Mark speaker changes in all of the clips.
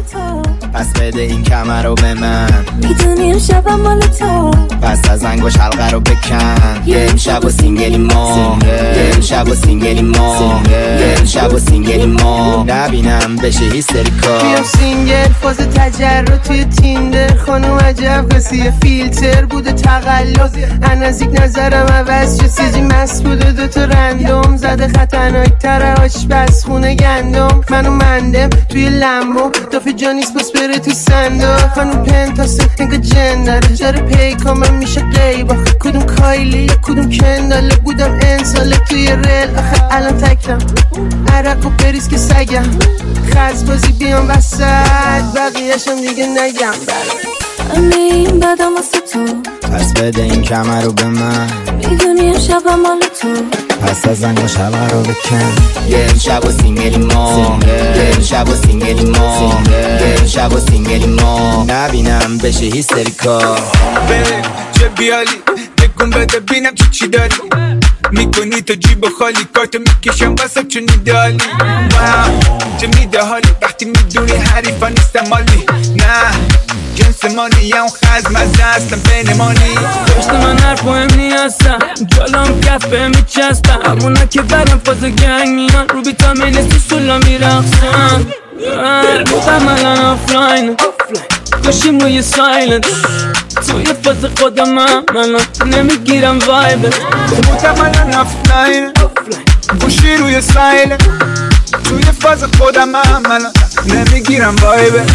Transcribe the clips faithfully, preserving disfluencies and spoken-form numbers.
Speaker 1: تو،
Speaker 2: پس بده این کمر رو به من.
Speaker 1: میدونی امشبم مال تو،
Speaker 2: پس از انگوش حلقه رو بکن. یه امشب و سینگلی ما، یه امشب و سینگلی ما، یه امشب و سینگلی ما. نبینم بشه هیستریکا.
Speaker 3: بیام سینگل فاز تجرد توی تیندر. خانم عجب قصیه فیلتر بوده تقلب. نزدیک نظرم عوض شد سیزی مست بوده دوتا رندوم زده خطرناک تره آشپز خونه گندم. منو مندم توی لمبو دافه جانیس بس بره تو صندوق. خانم پنتاسه انگا جن داره جاره پیکامم میشه قیبا. کدوم کایلی کدوم کنداله بودم انساله توی ریل. آخه الان تکم عرق و بریز که سگم خرز بازی بیام وسط بقیهشم دیگه نگم
Speaker 1: همه این بدم واسه تو،
Speaker 2: پس بده این کمر رو به من.
Speaker 1: میدونی امشبم مال تو،
Speaker 2: پس از انگوش حلقه رو بکن. یه امشب و سینگلی ما، یه امشب و سینگلی ما، یه امشب و سینگلی ما. نبینم بشه هیستریکا.
Speaker 4: بره چه بیالی بگم بده بینم چی چی داری. میکنی تو جیب خالی کارتو میکشم واسه چون ایدالی. واو چه میده حالی وقتی میدونی حریفا نیستم مالی. نه جنس مانی یا اون خزم از دستم بینمانی.
Speaker 5: داشت من حرف مهم نیستم جالم کف به میچستم. همونا که برم فاز گنگ میان رو بیتامین سی سولا میرخصم. بودم الان آفلاین گوشیم روی سایلنت. توی فاز خودم هم الان نمیگیرم وایبت.
Speaker 4: بودم الان آفلاین گوشی روی سایلنت. توی فاز خودم هم الان نمیگیرم وایبت.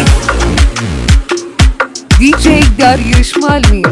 Speaker 6: دی جی داریوش مالمی.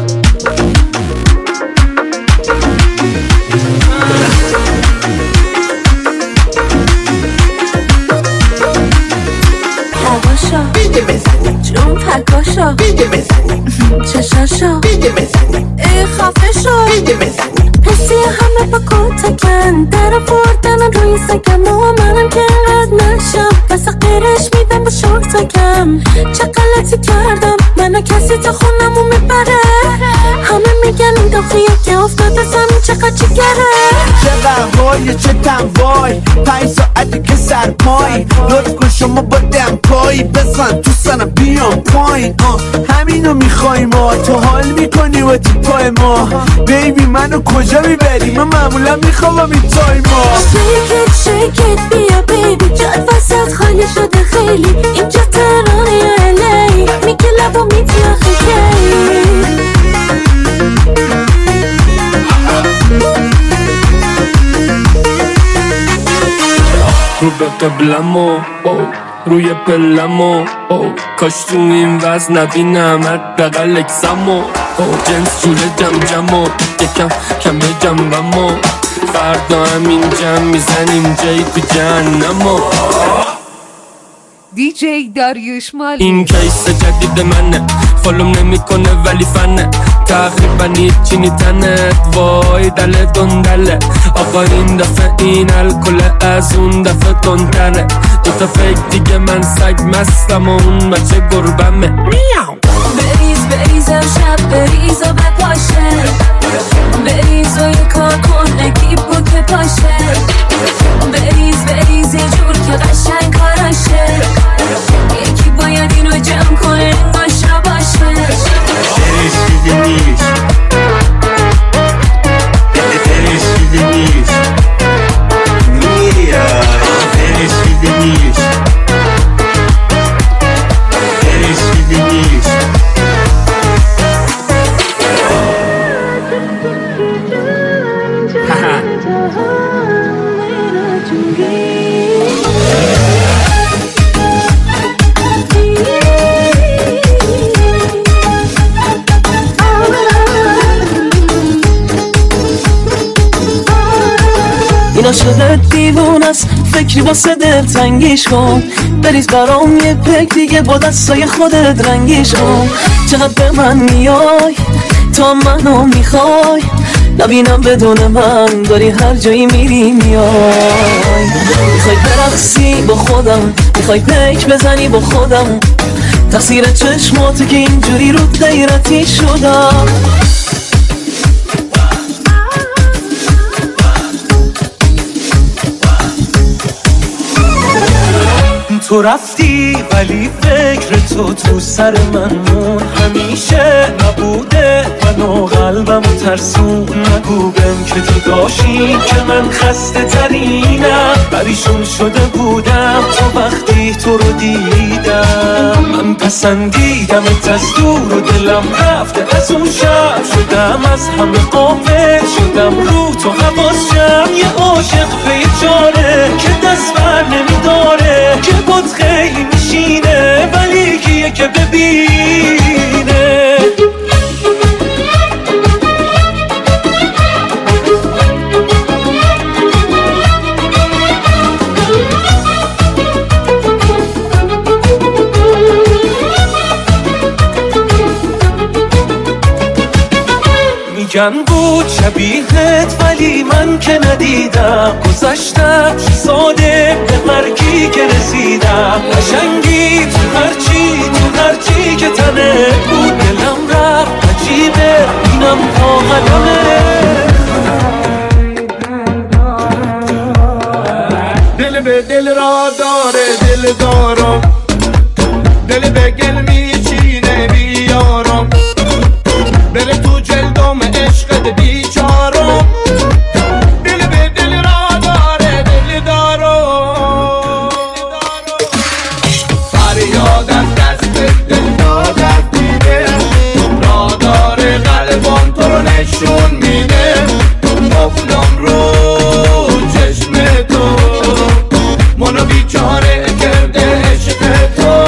Speaker 1: هواشا
Speaker 3: بیده بزنی
Speaker 1: جون پکاشا
Speaker 3: بیده بزنی
Speaker 1: چشاشا
Speaker 3: بیده بزنی
Speaker 1: ای خفه شو
Speaker 3: بیده بزنی.
Speaker 1: حسی همه با کتکن در بردن روی سگم و منم که اینقدر نشم بسا قیرش میدم با شورتکم. چه غلطی کردم منو کسی تو خونمو میبره. همه میگن این داخلیه که افتاده زمین چقدر چگره.
Speaker 2: چقدر وای چه تنوای پنج ساعتی که سرمایی. لطف کن شما با دمپایی بزن تو سنم بیام پایین. همینو میخوای ما تو حال میکنی و تو پای ما. بیبی منو کجا میبری من معمولا میخوام این تای ما.
Speaker 1: شیکت شیکت بیا بیبی جاد وسط خالی شده خیلی. اینجا تهرانه یا الی میگه لبا میتی آخه کی.
Speaker 5: رو به قبلمو روی پلمو کاش تو این وز نبینم هر بغل اکسمو. جنس جوله جم جمو یکم کمه جنبمو. فردا همین جم میزنیم جایی تو جهنمو.
Speaker 6: دی جی داریوش مالمی.
Speaker 5: این کیس جدید منه فالوم نمیکنه ولی فنه. تقریبا هیچی نیتنه وای دل دندله. آقا این دفعه این الکل از اون دفعه تندتره. دوتا فکر دیگه من سگ مستم و اون بچه گربمه.
Speaker 1: بریز بریزم شب بریز و بپاشه. بریز و یه کار کن نگیب بود که پاشه. بریز بریز یه جور که قشنگ کاراشه. یکی باید اینو جمع کنه انگاه شباشه.
Speaker 4: دلش چیزی نیست دلش چیزی نیست میاد. دلش چیزی نیست دلش چیزی نیست.
Speaker 7: این عاشقت دیوون است فکری واسه دل تنگیش کن. بریز برام یه پک دیگه با دستای خودت رنگیش کن. چقدر به من میای تا منو میخوای. نبینم بدون من داری هر جایی میری میای. میخوای برقصی با خودم میخوای پیک بزنی با خودم. تقصیر چشماته که اینجوری رو غیرتی شدم. تو رفتی ولی فکر تو تو سر من مون، همیشه نبوده منو قلبم ترسون. نگو بهم که تو داشتی که من خسته ترینم، پریشون شده بودم تو وقتی تو رو دیدم. من پسندیدم از دور و دلم رفته از اون شب، شدم از همه غافل، شدم رو تو حواسم. یه عاشق به یه جاره که دست بر نمیداره، که بود خیلی میشینه ولی کیه که ببینه. میگن بود شبیهت ولی من که ندیدم، گذشتم ساده به مرگی که رسیدم. قشنگی تو هرچی تو هرچی که تنه بود، دلم رفت عجیبه اینم تا قدمه.
Speaker 2: دل به دل را داره دل دارم، دل به گل میچینه بیارم، بره تو جلدم عشقت بیچارم. دل به دل را داره دل دارم، فریاد از دست دل دادت دیده، را داره قلبم تو رو نشون میده. افتم رو چشم تو، منو بیچاره کرده عشق تو.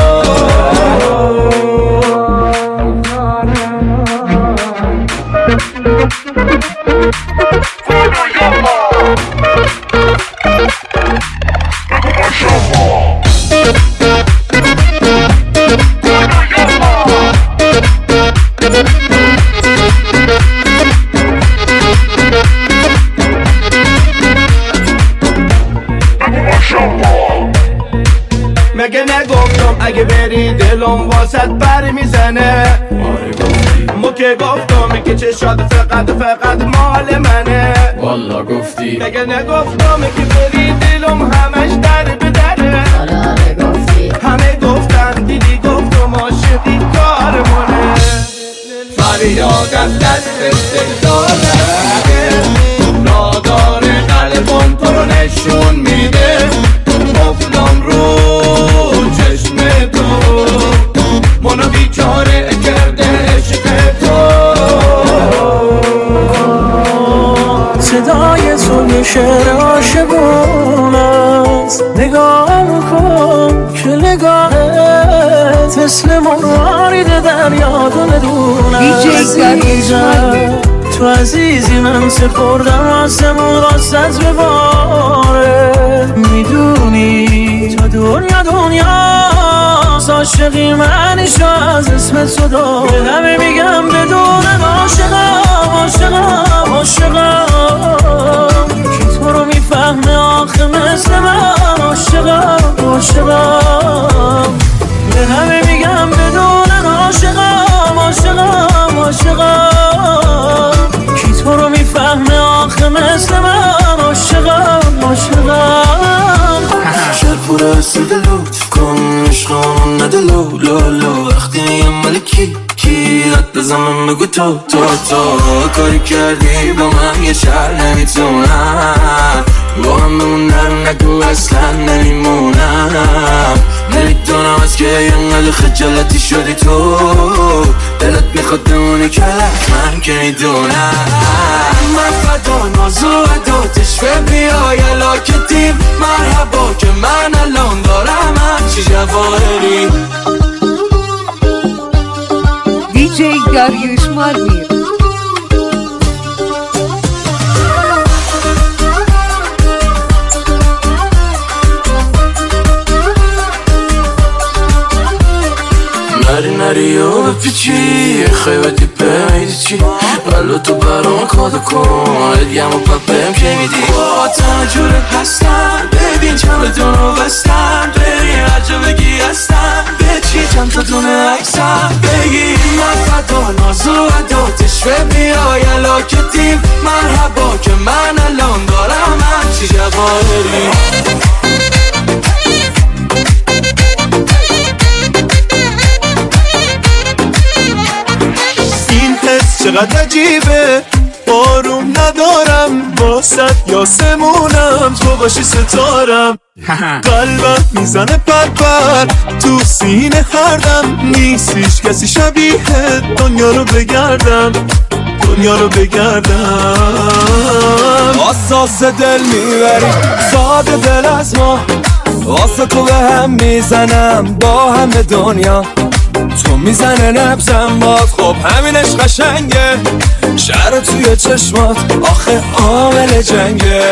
Speaker 2: مگه نگفتم اگه بری دلم واسط بر میزنه؟ ما که گفتم که چشات فقط فقط مال منه.
Speaker 8: والا گفتی.
Speaker 2: مگه نگفتم که بری دلم همش در به دره؟ همه گفتن دیدی گفتم عاشقی کارمونه. فریاد از دست دل داره، را داره قلبم تو رو نشون میده. افتم رو چشم تو، منو بیچاره کرده عشق تو.
Speaker 7: صدای تو یه شعر عاشقون است، نگاه کن که نگاهت مثل مرارید دریا دونه عزیزم. تو عزیزی من سپردم آسمون راستت به باره. میدونی تا دنیا دنیا عاشقی منیش از اسم تو داره. همه میگم بدون عاشقم عاشقم عاشقم، کی تو رو میفهمه آخه مثل من عاشقم عاشقم. به همه میگم بدون عاشقم عاشقم عاشقم، کی تو رو میفهمه آخه مثل من عاشقم عاشقم.
Speaker 9: شرپور سیده لطف کن عشقان نده لو لو لو، وقتی میگم ملکی کی رد بزنم بگو تو تو تو. کاری کردی با من یه شهر نمیتونم، با هم بمونم نگو اصلا نمیمونم. نمیدونم از که اینقدر خجالتی شدی تو، دلت میخواد بمونی که من که میدونم. من فدا نازو عداتش بیای علاکتیم، مرحبا که من الان دارم همچی جواهری.
Speaker 6: دیجی داریوش مالمیر.
Speaker 9: نری نری و بپیچی خیبتی بمیدی چی، بلو تو برام کادو کن ادیم و پپم که میدی. با تنها جورت هستم ببین چمدون رو بستم، بری هر جا بگی هستم به چی چند تا دونه عکسم بگی. من فدا نازو عداتش بیای علاکتیم، مرحبا که من الان دارم همچی جواهری.
Speaker 8: چقدر عجیبه بارون ندارم واسط یاسمونم تو باشی ستارم قلبم میزنه پر پر تو سینه هر دم نیست هیچ کسی شبیه دنیا رو بگردم دنیا رو بگردم
Speaker 10: اساس دل میبری ساده دل از ما واسه تو به هم میزنم با همه دنیا تو میزنه نبزم باز خب همینش قشنگه شهر توی چشمات آخه عامل جنگه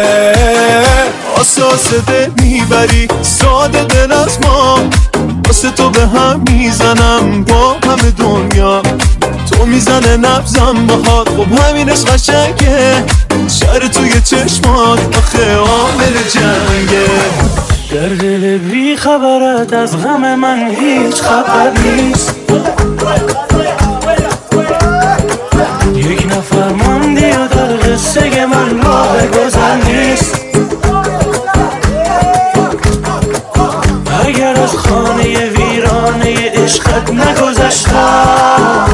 Speaker 8: اساس دل میبری ساده دل از ما واسه تو به هم میزنم با همه دنیا تو میزنه نبزم باهات خب همینش قشنگه شهر توی چشمات آخه عامل جنگه
Speaker 7: در دل بی خبرت از غم من هیچ خبر نیست یک نفر ماندی و در قصه من راه گذر نیست اگر از خانه ویرانه عشقت نگذشتم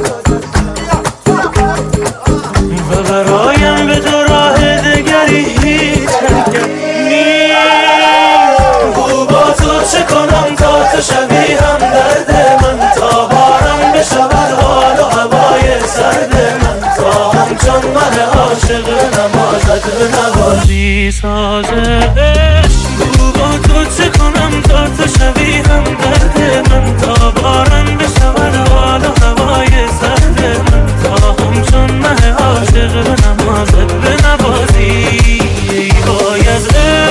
Speaker 7: و برایم به تو راه دگری هیچ حرکت نیست با تو چه کنم تا تو شبیه هم درد من تا بارم بشود حال و هوای سرد من تا همچون من عاشق نمازت به نوازی سازه با تو چه کنم تا تو شبیه هم درد من تا بارم بشود حال و هوای سرد من تا همچون من عاشق نمازت به نوازی وای از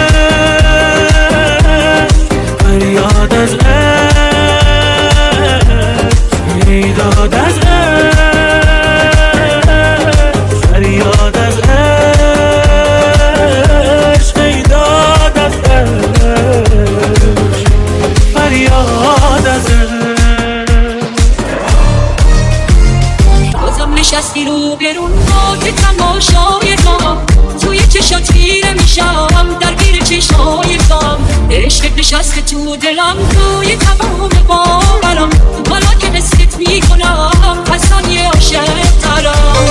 Speaker 7: فریاد از عشق میداد از عشق فریاد از عشق میداد از عشق فریاد از عشق
Speaker 1: بازم نشستی رو برون با که تماشای ما توی چشات خیره میشم درگیر چشای کام عشق نشسته تو دلم توی تمام باورم حالا که نسکت میکنم پسان یه عاشق ترم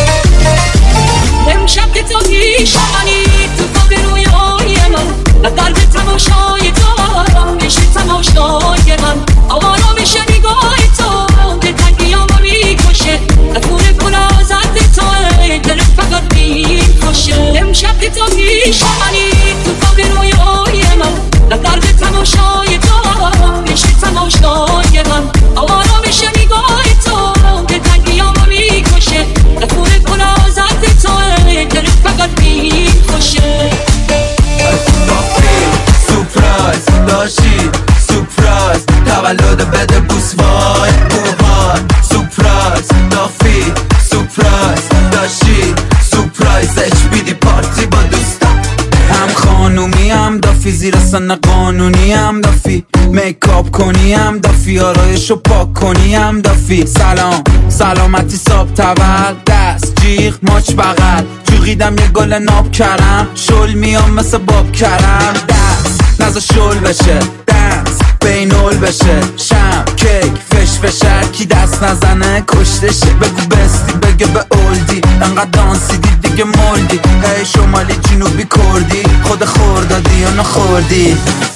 Speaker 1: امشب که تو میشمنی تو خواب رویای من درد تماشای تو میشه تماشای من آوارا میشه نگاه تو به تنگیامو میکشه افور گلازت تو دل فقط میکشه امشب که تو میشمنی تو خواب رویای من درد تماشای تو میشه تماشای من آوارا میشه نگاه تو به تنگیامو میکشه افور گلازت تو دل فقط میکشه
Speaker 9: سورپرایز داشتی سورپرایز تولد بده بوس وای بوهای سورپرایز دافی سورپرایز داشتی سورپرایز اچ بی دی پارتی با دوستم هم خانومی هم دافی زیر سن قانونی هم دافی میکاپ کنی هم دافی آرایشو پاک کنی هم دافی سلام سلامتی ساب تول دست جیغ ماچ بغل جوغیدم یه گل ناب کرم شل میام مثل باب کرم دست نزا شل بشه دنس بینول بشه شم کیک فش فشر کی دست نزنه کشتشه بگو بستی بگه به اولدی انقدر دانسیدی دیگه مولدی هی شمالی جنوبی کردی خود خوردادی یا نخوردی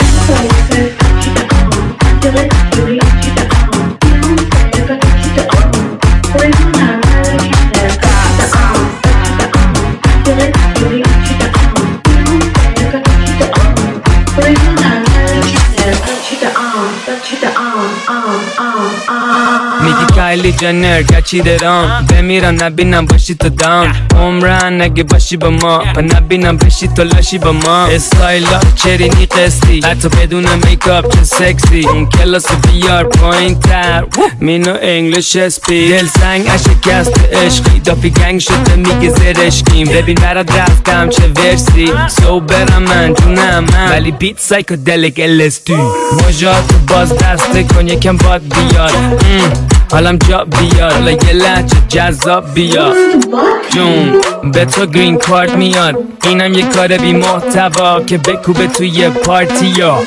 Speaker 5: میگی کایلی جنر گچی درام بمیرم نبینم باشی تو دام عمرن نگه باشی با ما و نبینم بشی تو لاشی با ما استایلا چرینی قسطی حتی بدون میکاپ چه سکسی اون کلاس بیار پایین تر مینو انگلیش اسپی دل سنگ اشکست عشقی دافی گنگ شده میگه زرشکیم ببین برات رفتم چه ورسی سو برم من جونم من ولی بیت سایکودلیک الستی موجاتو باز دسته کن یکم باد بیار حالم جا بیار حالا یه لحچه جذاب بیار جون به تو گرین کارت میاد اینم یه کار بی محتوا که بکوبه توی پارتی یا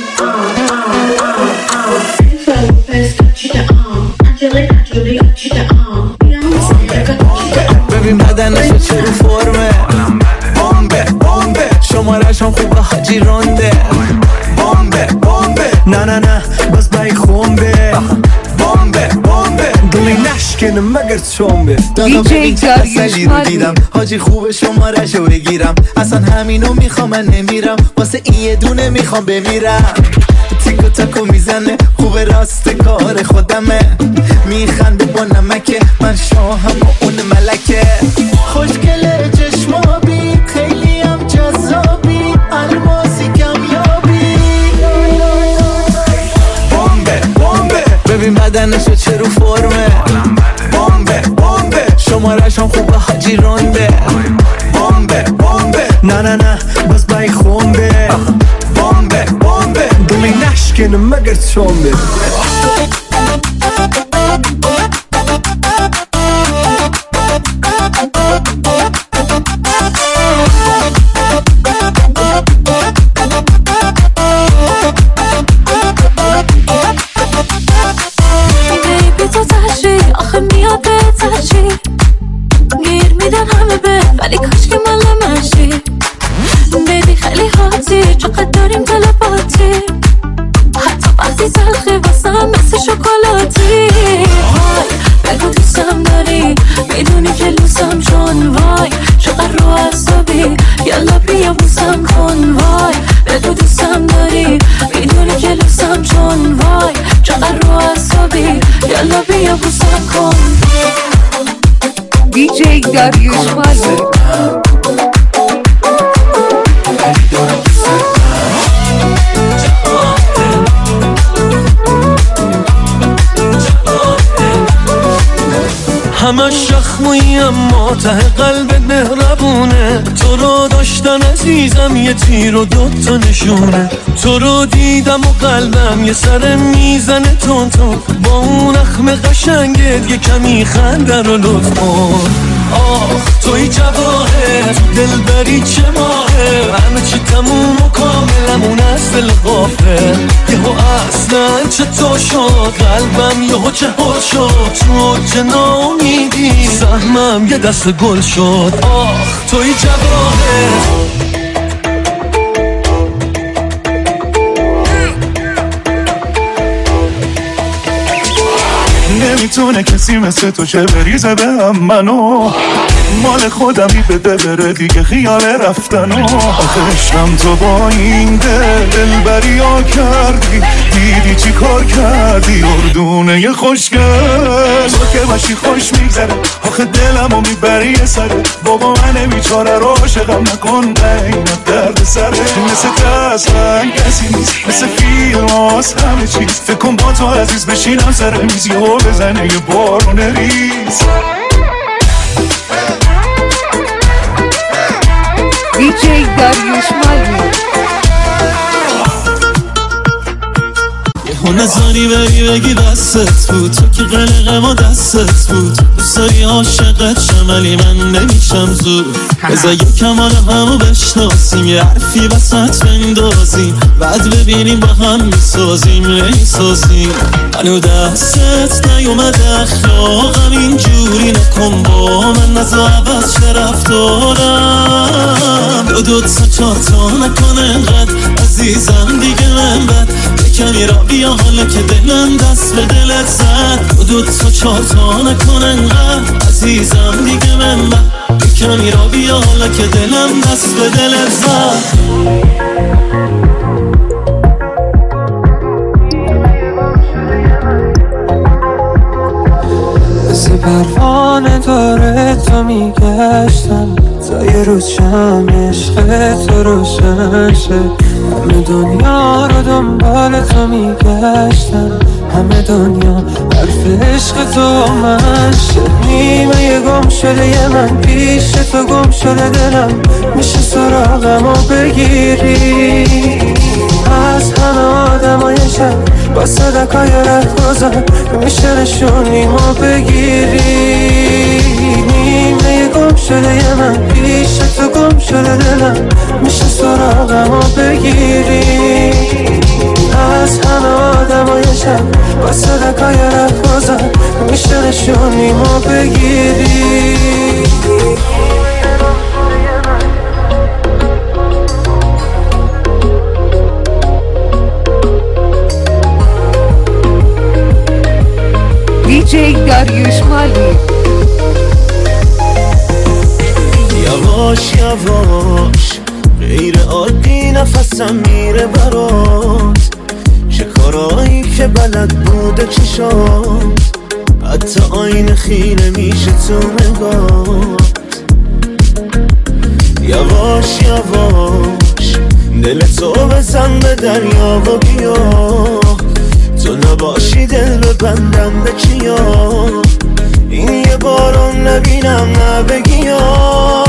Speaker 1: Angelica, Julia, Chita, um, Beyonce,
Speaker 9: ببین بدنشو چه رو فرمه بامبه بامبه شمارش هم خوبه حاجی رونده بامبه بامبه نه نه نه باز بای خونده بامبه بامبه دلی نشکنه مگر چومبه
Speaker 6: دیجی داریوش
Speaker 9: دیدم حاجی خوبه شمارشو بگیرم اصلا همینو میخوام من نمیرم واسه این یه دونه میخوام بمیرم تیکو تاکو میزنه خوبه راست کار خودمه میخنده با نمکه من شاهم و اون ملکه خوشگله چشمابی خیلی هم جذابی الماسی کمیابی بامبه بامبه ببین بدنشو چه رو فرمه بامبه بامبه شمارش هم خوبه حاجی رونده بامبه بامبه نه نه نه باز بای خونده بامبه بامبه دلی نشکنه مگر چومبه
Speaker 1: بیبی تو تحشی آخه میاد به تحشی گیر میدن همه به ولی کاش که مال منشی بیبی خیلی حاطی چقدر داریم تلپاتی حتی وقتی تلخی واسم مثل شکلاتی وای بگو دوستم داری میدونی که لوسم چون وای چقدر رو عصبی یالا بیا بوسم کن وای بگو دوستم داری میدونی که لوسم چون وای چقدر رو عصبی یالا بیا بوسم کن
Speaker 6: دیجی داریوش مادمیر
Speaker 7: همه شخموی اما ته قلبت مهربونه تو رو داشتن عزیزم یه تیر و دوتا نشونه تو رو دیدم و قلبم یه سر میزنه تون تون با اون اخم قشنگت یه کمی خنده رو لطف کن آخ توی جواهر دلبری چه ماهه همه چی تموم و کاملمون از دل غافه یهو اصلا چطور شد قلبم یهو چه حل شد تو چه ناامیدی سهمم یه دست گل شد آخ توی جواهر
Speaker 8: نمیتونه کسی مثل تو چه بریزه به هم منو مال خودمی بده بره دیگه خیال رفتنو آخه عشقم تو با این دل دلبری ها کردی دیدی چی کار کردی اردونه ی خوشگل تو که باشی خوش میگذره آخه دلمو میبری یه سره بابا من بیچاره رو عاشقم نکن اینت درد سره مثل تو اصلا کسی نیست مثل فیلم هاست همه چیز فکر کن با تو عزیز بشینم سر میزی و بزنه یه بارون ریز
Speaker 6: دیجی داریوش مادمیر
Speaker 7: یهو نزاری بری بگی دستت بود تو که قلقه ما دستت بود دوست داری عاشقت شم ولی من نمیشم زود بذار یکم حالا همو بشناسیم یه حرفی وسط بندازیم بعد ببینیم با هم میسازیم نمیسازیم هنو دستت نیومده اخلاقم اینجوری نکن با من نزا عوض شه رفتارم دو دو تا چار تا نکن انقدر عزیزم دیگه من بد کمی را بیا حالا که دلم دست به دلت زد دو دو تا چار تا نکن انقدر عزیزم دیگه من بد کمی را بیا حالا که دلم دست به دلت زد
Speaker 11: مثل پروانه داره تو میگشتم تا یه روز شم عشق تو روشن شه همه دنیا رو دنبال تو میگشتم همه دنیا حرف عشق تو من شد نیمه یه گم شده یه من پیش تو گم شده دلم میشه سراغم و بگیری از همه آدم های شب با صدقای رفت گذار میشه نشونیم و بگیری نیمه یه گم شده یه من پیش تو گم شده دلم میشه سراغم و بگیری از همه آدم های شب با صدقای رفت گذار میشه نشونیم و بگیری
Speaker 6: دیجی داریوش مالی.
Speaker 8: یواش یواش غیر عادی نفسم میره برات، چه کارایی که بلد بوده چشات، حتی آینه خیره میشه تو نگات. یواش یواش دل تو بزن به دریا و بیا، تو نباشی دل ببندم به کیا، این یه بارون نبینم نبگی یا.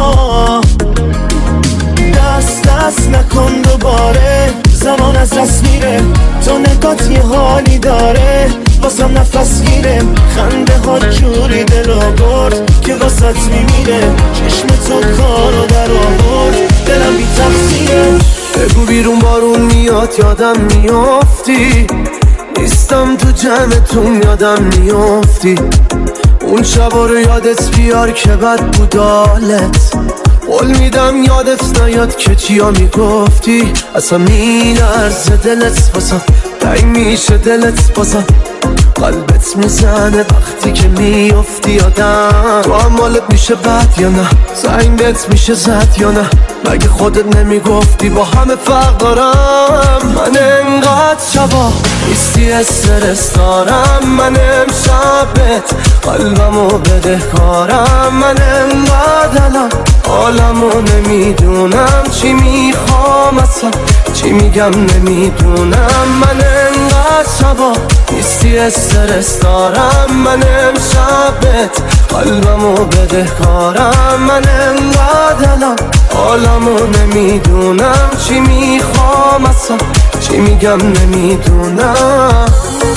Speaker 8: دست دست نکن دوباره، زمان از دست میره، تو نگات یه حالی داره واسم نفس گیره، خنده ها جوری دل آورد که واسط میمیره، چشم تو کارو در آورد دلم بی تقصیره. بگو بیرون بارون میاد یادم میافتی، نیستم تو جمعتون یادم میافتی، اون شبا رو یادت بیار که بد بود حالت، قول میدم یادت نیاد که چیا میگفتی، اصلا میلرزه دلت بازم، تنگ میشه دلت بازم، قلبت میزنه وقتی که میافتی یادم، تو هم حالت میشه بد یا نه، زنگت میشه زد یا نه، مگه خودت نمیگفتی با همه فرق دارم. من انقدر شبا نیستی استرس دارم، من امشبت قلبمو بده کارم، من انقدر الان حالمو نمیدونم، چی میخوام اصلا چی میگم نمیدونم. من انقدر شبا نیستی استرس دارم، من امشبت قلبمو بده کارم، من انقدر الان حالمو نمیدونم، چی میخوام اصلا چی میگم نمیدونم.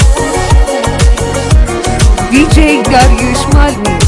Speaker 6: دیجی داریوش مالی.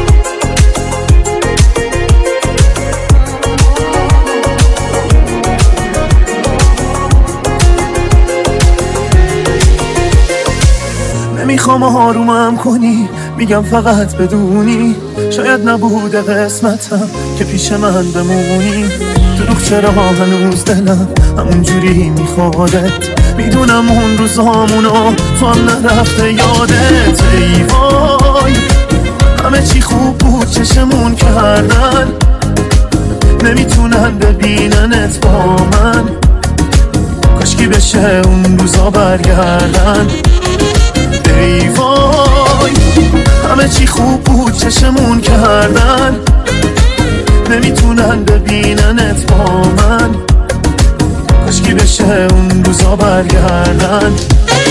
Speaker 8: نمیخوام آرومم کنی، میگم فقط بدونی شاید نبوده قسمتم که پیش من بمونی، دروغ چرا هنوز دلم همون جوری میخوادت، میدونم اون روزامونو تو هم نرفته یادت. ای وای همه چی خوب بود چشمون کردن، نمیتونن ببیننت با من، کاشکی بشه اون روزا برگردن. ای وای همه چی خوب بود چشمون کردن، نمیتونن ببیننت با من، کاشکی بشه اون روزا برگردن.